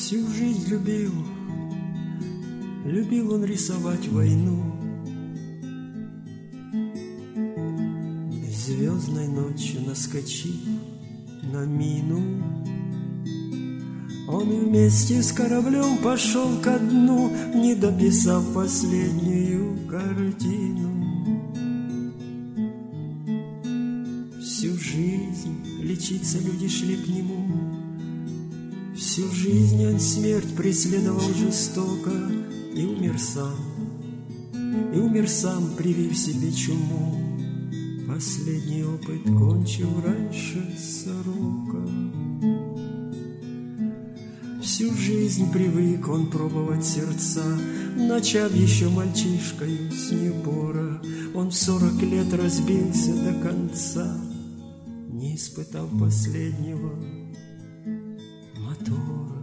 Всю жизнь любил он рисовать войну. Звездной ночью наскочив на мину, он вместе с кораблем пошел ко дну, не дописав последнюю картину. Всю жизнь лечиться люди шли к нему, всю жизнь он смерть преследовал жестоко, и умер сам, привив себе чуму, последний опыт кончил раньше срока. Всю жизнь привык он пробовать сердца, начав еще мальчишкою с небора. Он в 40 лет разбился до конца, не испытав последнего мотора.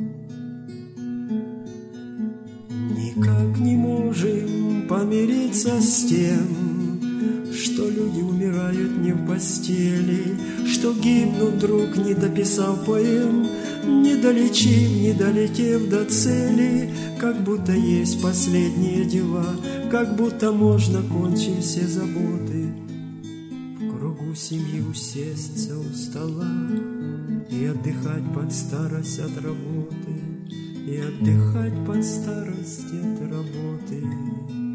Никак не можем помириться с тем, что люди умирают не в постели, что гибнут вдруг, не дописав поэм, не долечив, не долетев до цели, как будто есть последние дела, как будто можно кончить все заботы, в кругу семьи усесться у стола и отдыхать под старость от работы, и отдыхать под старость от работы.